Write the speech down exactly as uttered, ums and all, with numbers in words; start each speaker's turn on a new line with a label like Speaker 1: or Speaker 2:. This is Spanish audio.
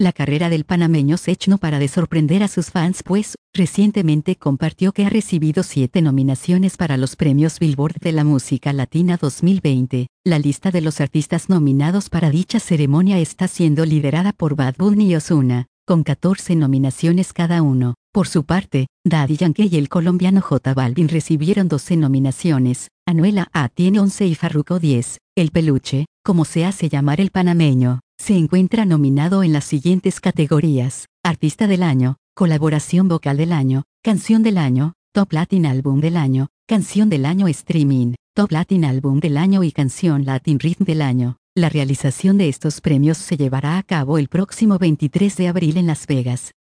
Speaker 1: La carrera del panameño Sech no para de sorprender a sus fans, pues, recientemente compartió que ha recibido siete nominaciones para los premios Billboard de la música latina dos mil veinte. La lista de los artistas nominados para dicha ceremonia está siendo liderada por Bad Bunny y Ozuna, con catorce nominaciones cada uno. Por su parte, Daddy Yankee y el colombiano J Balvin recibieron doce nominaciones, Anuel A A tiene once y Farruko diez. El Peluche, como se hace llamar el panameño, se encuentra nominado en las siguientes categorías: Artista del Año, Colaboración Vocal del Año, Canción del Año, Top Latin Album del Año, Canción del Año Streaming, Top Latin Album del Año y Canción Latin Rhythm del Año. La realización de estos premios se llevará a cabo el próximo veintitrés de abril en Las Vegas.